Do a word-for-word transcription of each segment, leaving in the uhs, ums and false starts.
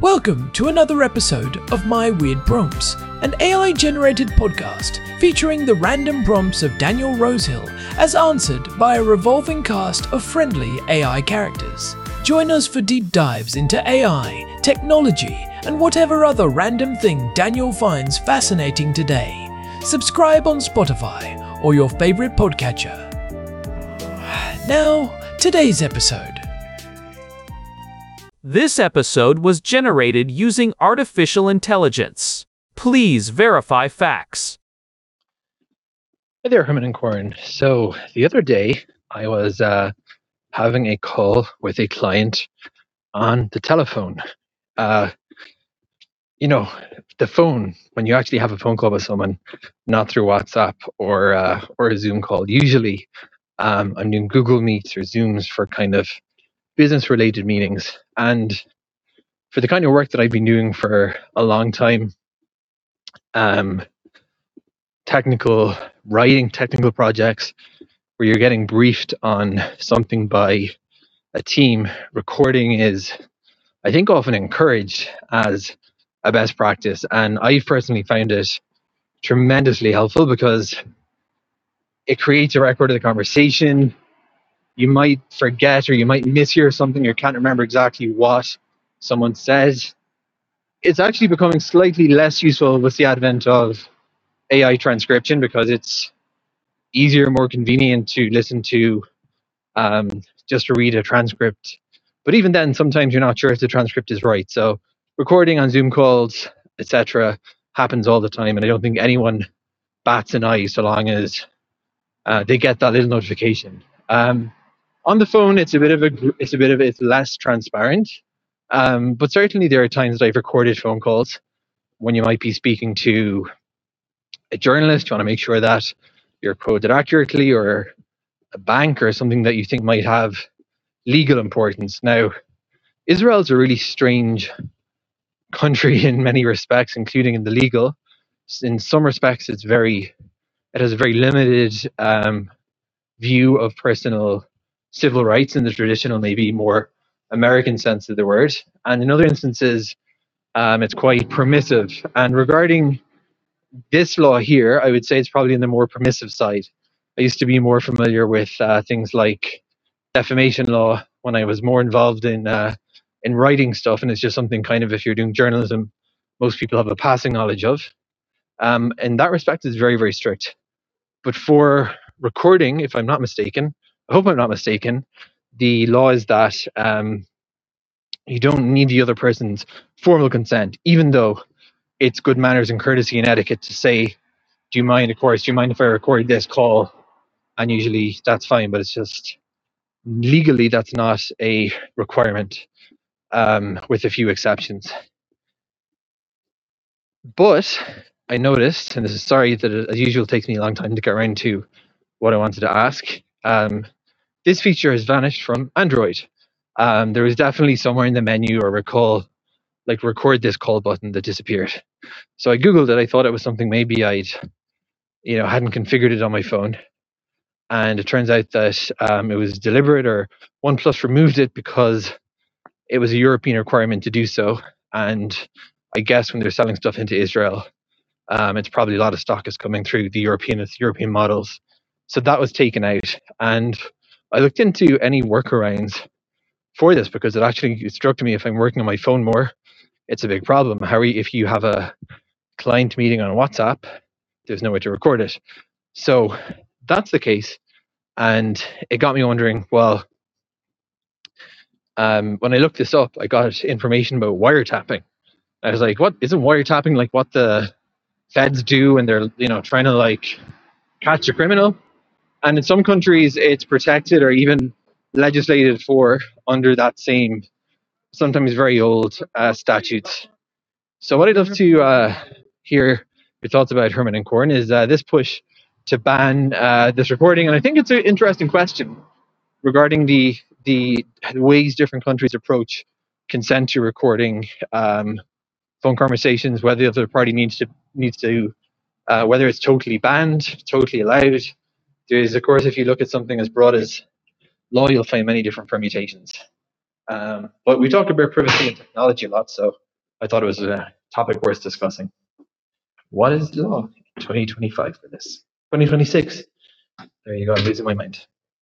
Welcome to another episode of My Weird Prompts, an A I-generated podcast featuring the random prompts of Daniel Rosehill as answered by a revolving cast of friendly A I characters. Join us for deep dives into A I, technology, and whatever other random thing Daniel finds fascinating today. Subscribe on Spotify or your favorite podcatcher. Now, today's episode. This episode was generated using artificial intelligence. Please verify facts. Hey there, Herman and Corin. So the other day, I was uh, having a call with a client on the telephone. Uh, you know, the phone, when you actually have a phone call with someone, not through WhatsApp or uh, or a Zoom call. Usually, um, I'm doing Google Meets or Zooms for kind of business-related meetings. And for the kind of work that I've been doing for a long time, um, technical writing, technical projects, where you're getting briefed on something by a team, recording is, I think, often encouraged as a best practice. And I've personally found it tremendously helpful because it creates a record of the conversation. You might forget or you might mishear something or can't remember exactly what someone says. It's actually becoming slightly less useful with the advent of A I transcription because it's easier, more convenient to listen to um, just to read a transcript. But even then, sometimes you're not sure if the transcript is right. So recording on Zoom calls, et cetera, happens all the time, and I don't think anyone bats an eye so long as uh, they get that little notification. Um, on the phone, it's a bit of a, it's a bit of it's less transparent. Um, but certainly there are times that I've recorded phone calls when you might be speaking to a journalist. You want to make sure that you're quoted accurately, or a bank or something that you think might have legal importance. Now, Israel's a really strange country in many respects, including in the legal. In some respects, it's very, it has a very limited um, view of personal civil rights in the traditional, maybe more American sense of the word. And in other instances, um, it's quite permissive. And regarding this law here, I would say it's probably in the more permissive side. I used to be more familiar with uh, things like defamation law when I was more involved in uh, in writing stuff, and it's just something kind of, if you're doing journalism, most people have a passing knowledge of. Um, in that respect, it's very, very strict. But for recording, if I'm not mistaken, I hope I'm not mistaken, the law is that um, you don't need the other person's formal consent, even though it's good manners and courtesy and etiquette to say, do you mind, of course, do you mind if I record this call? And usually that's fine, but it's just legally that's not a requirement, um, with a few exceptions. But I noticed, and this is sorry that it, as usual, takes me a long time to get around to what I wanted to ask. Um, this feature has vanished from Android. Um, there was definitely somewhere in the menu or recall, like record this call button that disappeared. So I Googled it. I thought it was something maybe I'd, you know, hadn't configured it on my phone. And it turns out that um, it was deliberate, or OnePlus removed it because it was a European requirement to do so. And I guess when they're selling stuff into Israel, um, it's probably a lot of stock is coming through the European European models. So that was taken out. And I looked into any workarounds for this because it actually struck me, if I'm working on my phone more, it's a big problem. How are you, if you have a client meeting on WhatsApp, there's no way to record it. So that's the case. And it got me wondering, well, um, when I looked this up, I got information about wiretapping. I was like, what, isn't wiretapping like what the feds do when they're, you know, trying to like catch a criminal? And in some countries it's protected or even legislated for under that same, sometimes very old uh, statutes. So what I'd love to uh, hear your thoughts about, Herman and Corin, is uh, this push to ban uh, this recording. And I think it's an interesting question regarding the the ways different countries approach consent to recording um, phone conversations, whether the other party needs to needs to uh, whether it's totally banned, totally allowed. There's, of course, if you look at something as broad as law, you'll find many different permutations. Um, but we talk about privacy and technology a lot, so I thought it was a topic worth discussing. What is law? twenty twenty-five for this. twenty twenty-six. There you go. I'm losing my mind.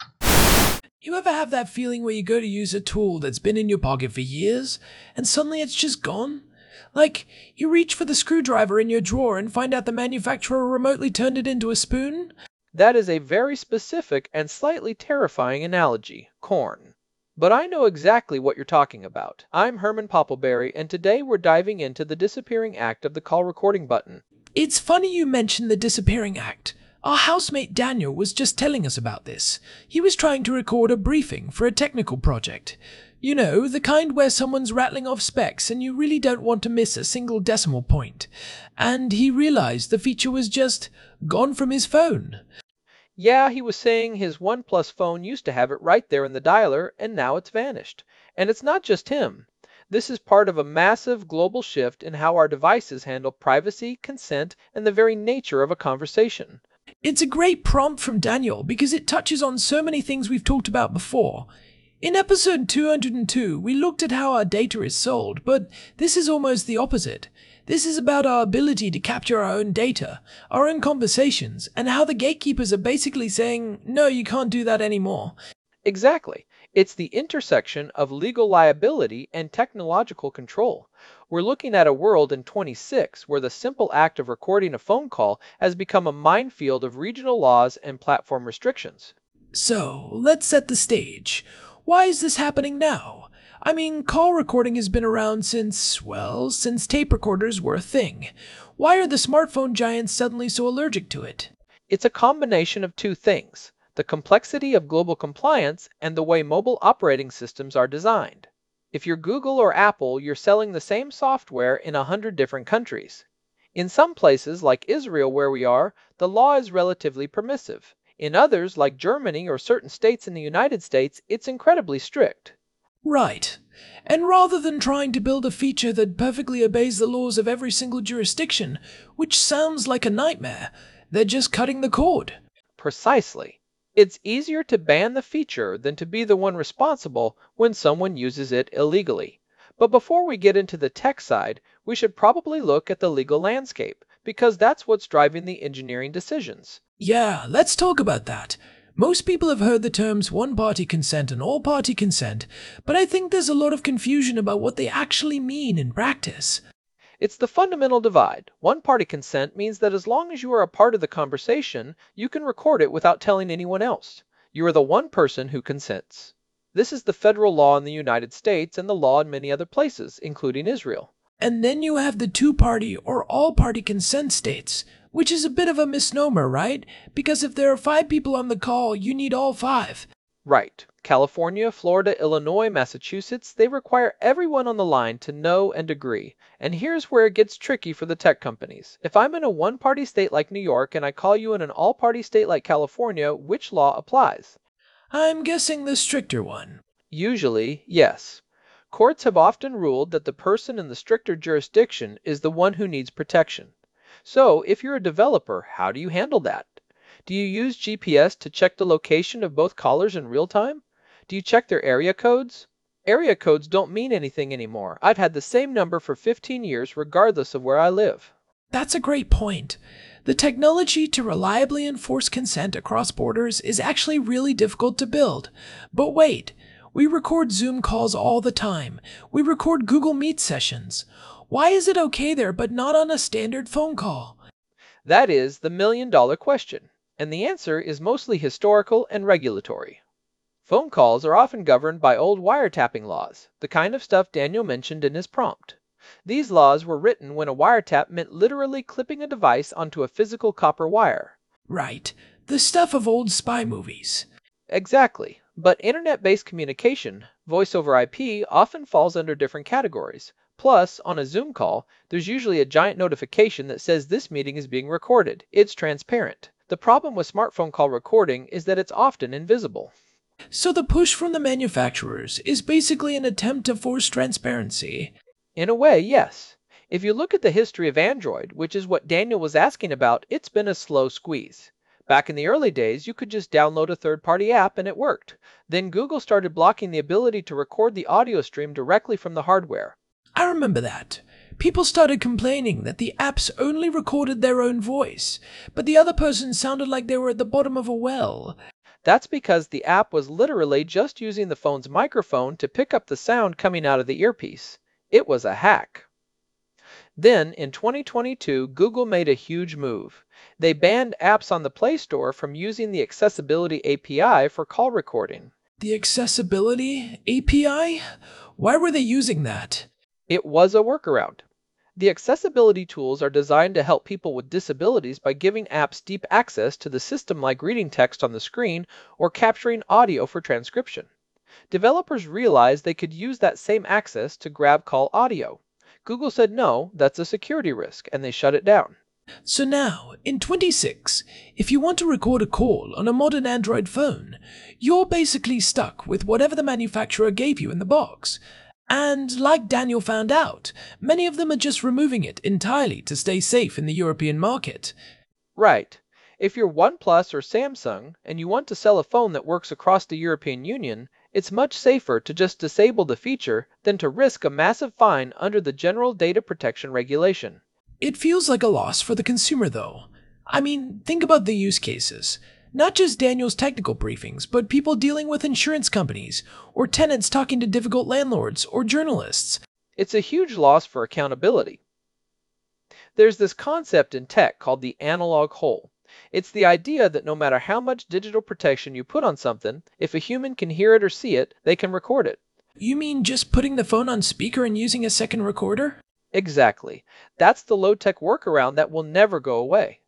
You ever have that feeling where you go to use a tool that's been in your pocket for years, and suddenly it's just gone? Like, you reach for the screwdriver in your drawer and find out the manufacturer remotely turned it into a spoon? That is a very specific and slightly terrifying analogy, corn. But I know exactly what you're talking about. I'm Herman Poppleberry, and today we're diving into the disappearing act of the call recording button. It's funny you mention the disappearing act. Our housemate Daniel was just telling us about this. He was trying to record a briefing for a technical project. You know, the kind where someone's rattling off specs and you really don't want to miss a single decimal point. And he realized the feature was just gone from his phone. Yeah, he was saying his OnePlus phone used to have it right there in the dialer, and now it's vanished. And it's not just him. This is part of a massive global shift in how our devices handle privacy, consent, and the very nature of a conversation. It's a great prompt from Daniel because it touches on so many things we've talked about before. In episode two hundred two, we looked at how our data is sold, but this is almost the opposite. This is about our ability to capture our own data, our own conversations, and how the gatekeepers are basically saying, no, you can't do that anymore. Exactly. It's the intersection of legal liability and technological control. We're looking at a world in twenty-six where the simple act of recording a phone call has become a minefield of regional laws and platform restrictions. So, let's set the stage. Why is this happening now? I mean, call recording has been around since, well, since tape recorders were a thing. Why are the smartphone giants suddenly so allergic to it? It's a combination of two things: the complexity of global compliance and the way mobile operating systems are designed. If you're Google or Apple, you're selling the same software in a hundred different countries. In some places, like Israel where we are, the law is relatively permissive. In others, like Germany or certain states in the United States, it's incredibly strict. Right. And rather than trying to build a feature that perfectly obeys the laws of every single jurisdiction, which sounds like a nightmare, they're just cutting the cord. Precisely. It's easier to ban the feature than to be the one responsible when someone uses it illegally. But before we get into the tech side, we should probably look at the legal landscape, because that's what's driving the engineering decisions. Yeah, let's talk about that. Most people have heard the terms one-party consent and all-party consent, but I think there's a lot of confusion about what they actually mean in practice. It's the fundamental divide. One-party consent means that as long as you are a part of the conversation, you can record it without telling anyone else. You are the one person who consents. This is the federal law in the United States and the law in many other places, including Israel. And then you have the two-party or all-party consent states, which is a bit of a misnomer, right? Because if there are five people on the call, you need all five. Right. California, Florida, Illinois, Massachusetts, they require everyone on the line to know and agree. And here's where it gets tricky for the tech companies. If I'm in a one-party state like New York and I call you in an all-party state like California, which law applies? I'm guessing the stricter one. Usually, yes. Courts have often ruled that the person in the stricter jurisdiction is the one who needs protection. So, if you're a developer, how do you handle that? Do you use G P S to check the location of both callers in real time? Do you check their area codes? Area codes don't mean anything anymore. I've had the same number for fifteen years regardless of where I live. That's a great point. The technology to reliably enforce consent across borders is actually really difficult to build. But wait, we record Zoom calls all the time. We record Google Meet sessions. Why is it okay there but not on a standard phone call? That is the million-dollar question, and the answer is mostly historical and regulatory. Phone calls are often governed by old wiretapping laws, the kind of stuff Daniel mentioned in his prompt. These laws were written when a wiretap meant literally clipping a device onto a physical copper wire. Right, the stuff of old spy movies. Exactly, but internet-based communication, voice over I P, often falls under different categories. Plus, on a Zoom call, there's usually a giant notification that says this meeting is being recorded. It's transparent. The problem with smartphone call recording is that it's often invisible. So the push from the manufacturers is basically an attempt to force transparency. In a way, yes. If you look at the history of Android, which is what Daniel was asking about, it's been a slow squeeze. Back in the early days, you could just download a third-party app and it worked. Then Google started blocking the ability to record the audio stream directly from the hardware. I remember that. people started complaining that the apps only recorded their own voice, but the other person sounded like they were at the bottom of a well. That's because the app was literally just using the phone's microphone to pick up the sound coming out of the earpiece. It was a hack. Then, in twenty twenty-two, Google made a huge move. They banned apps on the Play Store from using the Accessibility A P I for call recording. The Accessibility A P I? Why were they using that? It was a workaround. The accessibility tools are designed to help people with disabilities by giving apps deep access to the system like reading text on the screen or capturing audio for transcription. Developers realized they could use that same access to grab call audio. Google said no, that's a security risk, and they shut it down. So now, in twenty-six, if you want to record a call on a modern Android phone, you're basically stuck with whatever the manufacturer gave you in the box. And like Daniel found out, many of them are just removing it entirely to stay safe in the European market. Right. If you're OnePlus or Samsung and you want to sell a phone that works across the European Union, it's much safer to just disable the feature than to risk a massive fine under the General Data Protection Regulation. It feels like a loss for the consumer, though. I mean, think about the use cases. Not just Daniel's technical briefings, but people dealing with insurance companies, or tenants talking to difficult landlords, or journalists. It's a huge loss for accountability. There's this concept in tech called the analog hole. It's the idea that no matter how much digital protection you put on something, if a human can hear it or see it, they can record it. You mean just putting the phone on speaker and using a second recorder? Exactly. That's the low-tech workaround that will never go away.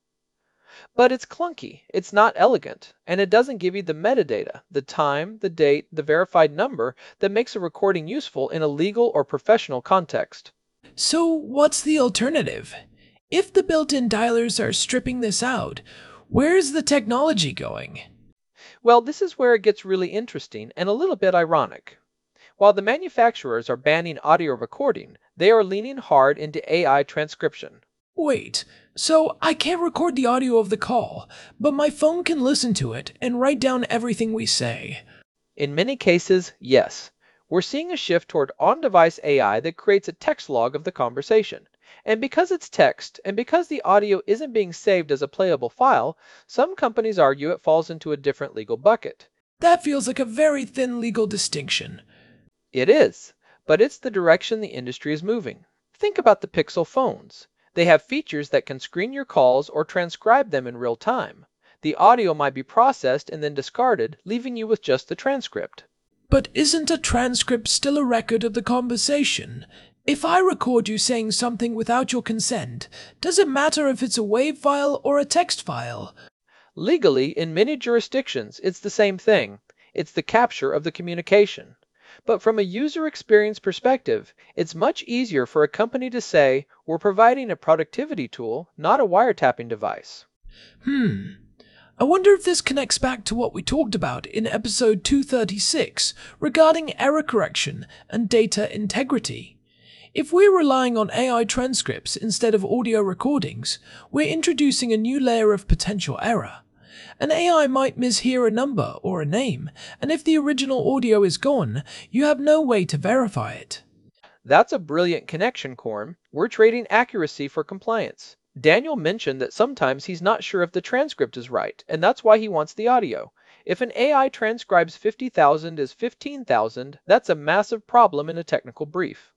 But it's clunky, it's not elegant, and it doesn't give you the metadata, the time, the date, the verified number that makes a recording useful in a legal or professional context. So what's the alternative? If the built-in dialers are stripping this out, where's the technology going? Well, this is where it gets really interesting and a little bit ironic. While the manufacturers are banning audio recording, they are leaning hard into A I transcription. Wait, so I can't record the audio of the call, but my phone can listen to it and write down everything we say? In many cases, yes. We're seeing a shift toward on-device A I that creates a text log of the conversation. And because it's text, and because the audio isn't being saved as a playable file, some companies argue it falls into a different legal bucket. That feels like a very thin legal distinction. It is, but it's the direction the industry is moving. Think about the Pixel phones. They have features that can screen your calls or transcribe them in real time. The audio might be processed and then discarded, leaving you with just the transcript. But isn't a transcript still a record of the conversation? If I record you saying something without your consent, does it matter if it's a WAV file or a text file? Legally, in many jurisdictions, it's the same thing. It's the capture of the communication. But from a user experience perspective, it's much easier for a company to say, we're providing a productivity tool, not a wiretapping device. Hmm. I wonder if this connects back to what we talked about in episode two thirty-six regarding error correction and data integrity. If we're relying on A I transcripts instead of audio recordings, we're introducing a new layer of potential error. An A I might mishear a number or a name, and if the original audio is gone, you have no way to verify it. That's a brilliant connection, Korn. We're trading accuracy for compliance. Daniel mentioned that sometimes he's not sure if the transcript is right, and that's why he wants the audio. If an A I transcribes fifty thousand as fifteen thousand, that's a massive problem in a technical brief.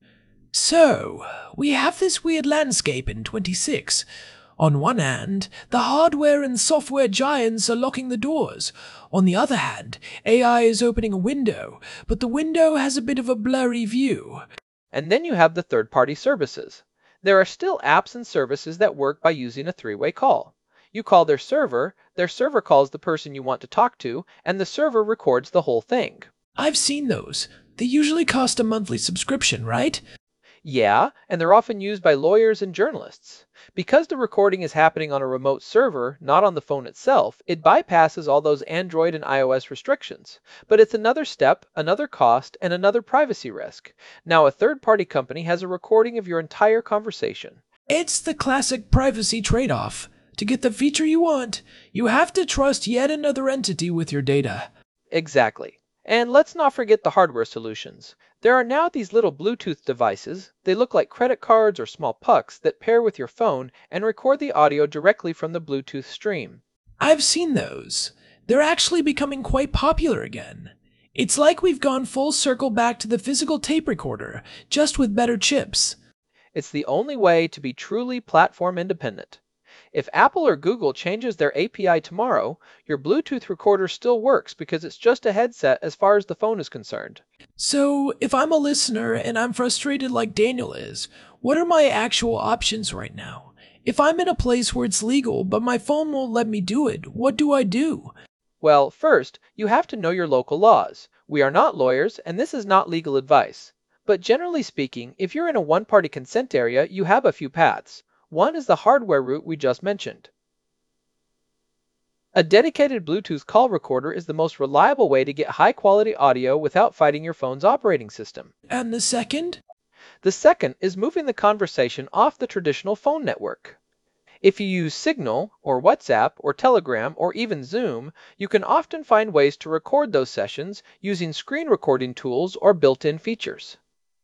So, we have this weird landscape in twenty-six. On one hand, the hardware and software giants are locking the doors. On the other hand, A I is opening a window, but the window has a bit of a blurry view. And then you have the third-party services. There are still apps and services that work by using a three-way call. You call their server, their server calls the person you want to talk to, and the server records the whole thing. I've seen those. They usually cost a monthly subscription, right? Yeah, and they're often used by lawyers and journalists. Because the recording is happening on a remote server, not on the phone itself, it bypasses all those Android and iOS restrictions. But it's another step, another cost, and another privacy risk. Now a third-party company has a recording of your entire conversation. It's the classic privacy trade-off. To get the feature you want, you have to trust yet another entity with your data. Exactly. And let's not forget the hardware solutions. There are now these little Bluetooth devices. They look like credit cards or small pucks that pair with your phone and record the audio directly from the Bluetooth stream. I've seen those. They're actually becoming quite popular again. It's like we've gone full circle back to the physical tape recorder, just with better chips. It's the only way to be truly platform independent. If Apple or Google changes their A P I tomorrow, your Bluetooth recorder still works because it's just a headset as far as the phone is concerned. So, if I'm a listener and I'm frustrated like Daniel is, what are my actual options right now? If I'm in a place where it's legal but my phone won't let me do it, what do I do? Well, first, you have to know your local laws. We are not lawyers, and this is not legal advice. But generally speaking, if you're in a one-party consent area, you have a few paths. One is the hardware route we just mentioned. A dedicated Bluetooth call recorder is the most reliable way to get high-quality audio without fighting your phone's operating system. And the second? The second is moving the conversation off the traditional phone network. If you use Signal, or WhatsApp, or Telegram, or even Zoom, you can often find ways to record those sessions using screen recording tools or built-in features.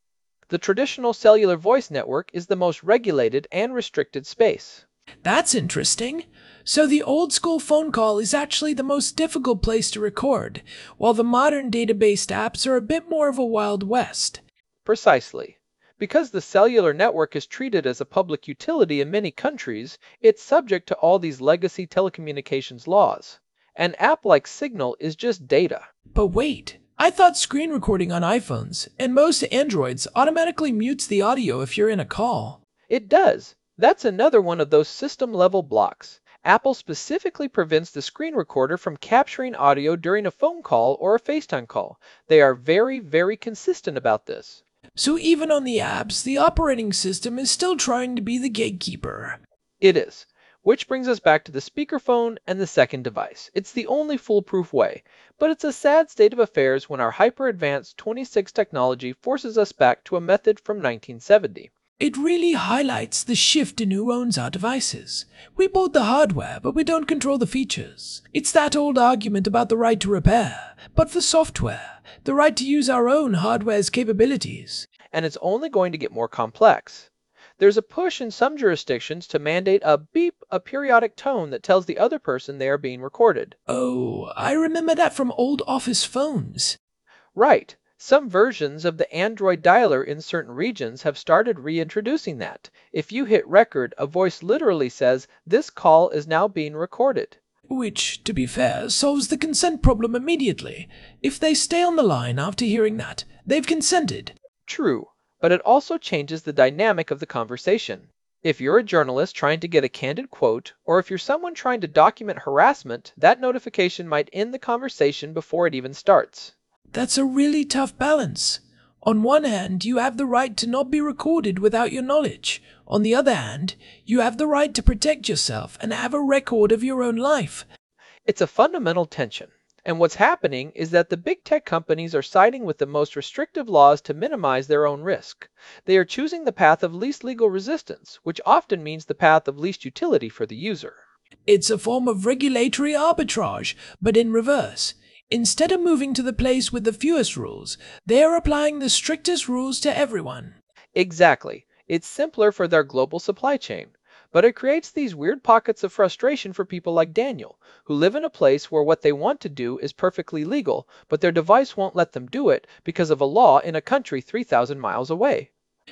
The traditional cellular voice network is the most regulated and restricted space. That's interesting. So the old-school phone call is actually the most difficult place to record, while the modern data-based apps are a bit more of a Wild West. Precisely. Because the cellular network is treated as a public utility in many countries, it's subject to all these legacy telecommunications laws. An app like Signal is just data. But wait, I thought screen recording on iPhones and most Androids automatically mutes the audio if you're in a call. It does. That's another one of those system-level blocks. Apple specifically prevents the screen recorder from capturing audio during a phone call or a FaceTime call. They are very, very consistent about this. So even on the apps, the operating system is still trying to be the gatekeeper. It is. Which brings us back to the speakerphone and the second device. It's the only foolproof way, but it's a sad state of affairs when our hyper-advanced twenty-six technology forces us back to a method from nineteen seventy. It really highlights the shift in who owns our devices. We bought the hardware, but we don't control the features. It's that old argument about the right to repair, but for software, the right to use our own hardware's capabilities. And it's only going to get more complex. There's a push in some jurisdictions to mandate a beep, a periodic tone that tells the other person they are being recorded. Oh, I remember that from old office phones. Right. Some versions of the Android dialer in certain regions have started reintroducing that. If you hit record, a voice literally says, "This call is now being recorded." Which, to be fair, solves the consent problem immediately. If they stay on the line after hearing that, they've consented. True, but it also changes the dynamic of the conversation. If you're a journalist trying to get a candid quote, or if you're someone trying to document harassment, that notification might end the conversation before it even starts. That's a really tough balance. On one hand, you have the right to not be recorded without your knowledge. On the other hand, you have the right to protect yourself and have a record of your own life. It's a fundamental tension. And what's happening is that the big tech companies are siding with the most restrictive laws to minimize their own risk. They are choosing the path of least legal resistance, which often means the path of least utility for the user. It's a form of regulatory arbitrage, but in reverse. Instead of moving to the place with the fewest rules, they are applying the strictest rules to everyone. Exactly. It's simpler for their global supply chain. But it creates these weird pockets of frustration for people like Daniel, who live in a place where what they want to do is perfectly legal, but their device won't let them do it because of a law in a country three thousand miles away.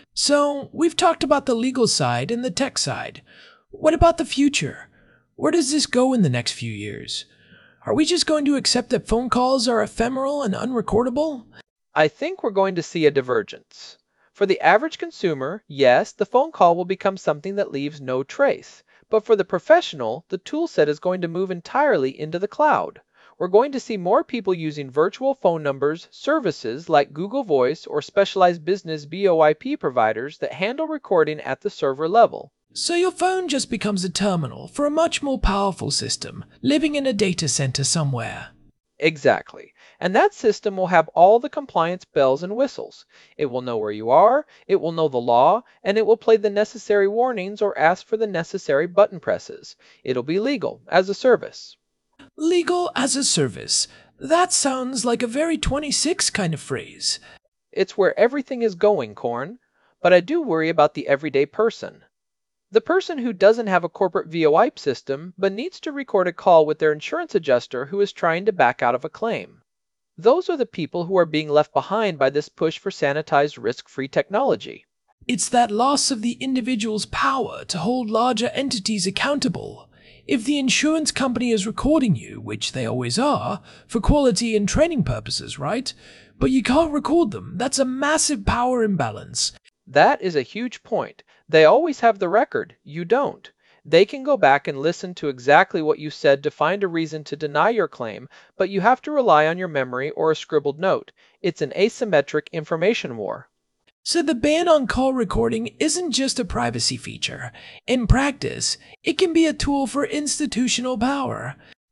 So, we've talked about the legal side and the tech side. What about the future? Where does this go in the next few years? Are we just going to accept that phone calls are ephemeral and unrecordable? I think we're going to see a divergence. For the average consumer, yes, the phone call will become something that leaves no trace. But for the professional, the toolset is going to move entirely into the cloud. We're going to see more people using virtual phone numbers, services like Google Voice or specialized business V O I P providers that handle recording at the server level. So your phone just becomes a terminal for a much more powerful system, living in a data center somewhere. Exactly. And that system will have all the compliance bells and whistles. It will know where you are, it will know the law, and it will play the necessary warnings or ask for the necessary button presses. It'll be legal as a service. Legal as a service. That sounds like a very twenty-six kind of phrase. It's where everything is going, Corn. But I do worry about the everyday person. The person who doesn't have a corporate VoIP system but needs to record a call with their insurance adjuster who is trying to back out of a claim. Those are the people who are being left behind by this push for sanitized, risk-free technology. It's that loss of the individual's power to hold larger entities accountable. If the insurance company is recording you, which they always are, for quality and training purposes, right? But you can't record them. That's a massive power imbalance. That is a huge point. They always have the record. You don't. They can go back and listen to exactly what you said to find a reason to deny your claim, but you have to rely on your memory or a scribbled note. It's an asymmetric information war. So the ban on call recording isn't just a privacy feature. In practice, it can be a tool for institutional power.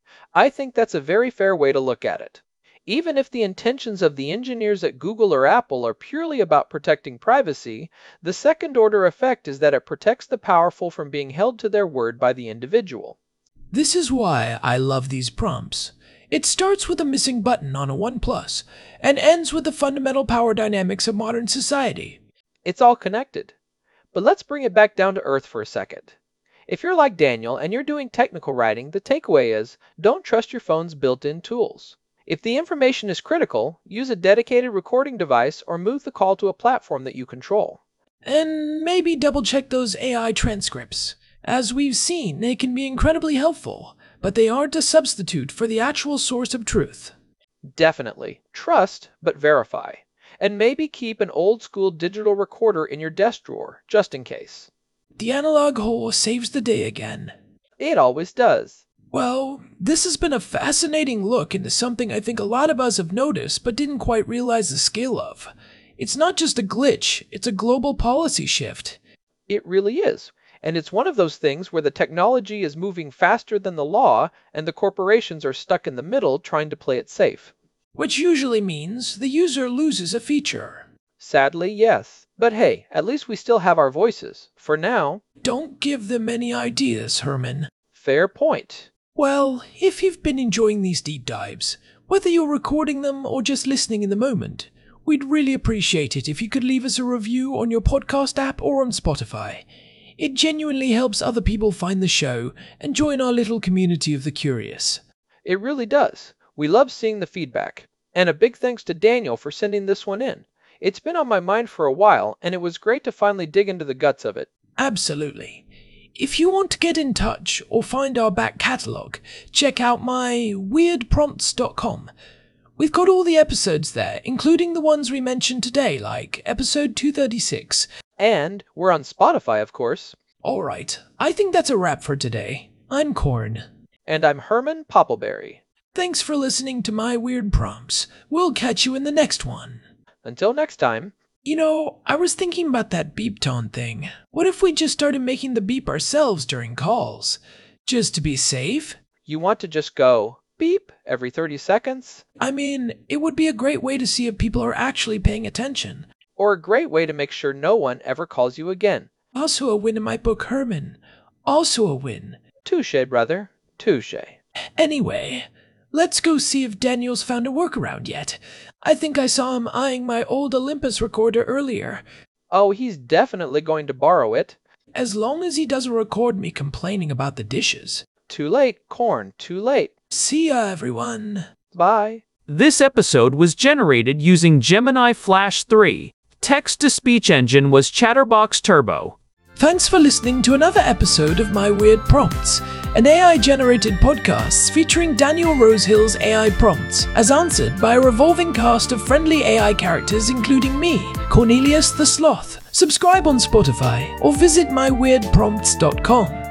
I think that's a very fair way to look at it. Even if the intentions of the engineers at Google or Apple are purely about protecting privacy, the second-order effect is that it protects the powerful from being held to their word by the individual. This is why I love these prompts. It starts with a missing button on a OnePlus, and ends with the fundamental power dynamics of modern society. It's all connected. But let's bring it back down to earth for a second. If you're like Daniel and you're doing technical writing, the takeaway is, don't trust your phone's built-in tools. If the information is critical, use a dedicated recording device or move the call to a platform that you control. And maybe double-check those A I transcripts. As we've seen, they can be incredibly helpful, but they aren't a substitute for the actual source of truth. Definitely. Trust, but verify. And maybe keep an old-school digital recorder in your desk drawer, just in case. The analog whore saves the day again. It always does. Well, this has been a fascinating look into something I think a lot of us have noticed but didn't quite realize the scale of. It's not just a glitch, it's a global policy shift. It really is. And it's one of those things where the technology is moving faster than the law and the corporations are stuck in the middle trying to play it safe. Which usually means the user loses a feature. Sadly, yes. But hey, at least we still have our voices. For now. Don't give them any ideas, Herman. Fair point. Well, if you've been enjoying these deep dives, whether you're recording them or just listening in the moment, we'd really appreciate it if you could leave us a review on your podcast app or on Spotify. It genuinely helps other people find the show and join our little community of the curious. It really does. We love seeing the feedback. And a big thanks to Daniel for sending this one in. It's been on my mind for a while, and it was great to finally dig into the guts of it. Absolutely. If you want to get in touch or find our back catalogue, check out my weird prompts dot com. We've got all the episodes there, including the ones we mentioned today, like episode two thirty-six. And we're on Spotify, of course. Alright, I think that's a wrap for today. I'm Corn. And I'm Herman Poppleberry. Thanks for listening to my weird prompts. We'll catch you in the next one. Until next time. You know, I was thinking about that beep tone thing. What if we just started making the beep ourselves during calls? Just to be safe? You want to just go beep every thirty seconds? I mean, it would be a great way to see if people are actually paying attention. Or a great way to make sure no one ever calls you again. Also a win in my book, Herman. Also a win. Touché, brother. Touché. Anyway, let's go see if Daniel's found a workaround yet. I think I saw him eyeing my old Olympus recorder earlier. Oh, he's definitely going to borrow it. As long as he doesn't record me complaining about the dishes. Too late, Corn, too late. See ya, everyone. Bye. This episode was generated using Gemini Flash three. Text-to-speech engine was Chatterbox Turbo. Thanks for listening to another episode of My Weird Prompts, an A I-generated podcast featuring Daniel Rosehill's A I prompts, as answered by a revolving cast of friendly A I characters including me, Cornelius the Sloth. Subscribe on Spotify or visit my weird prompts dot com.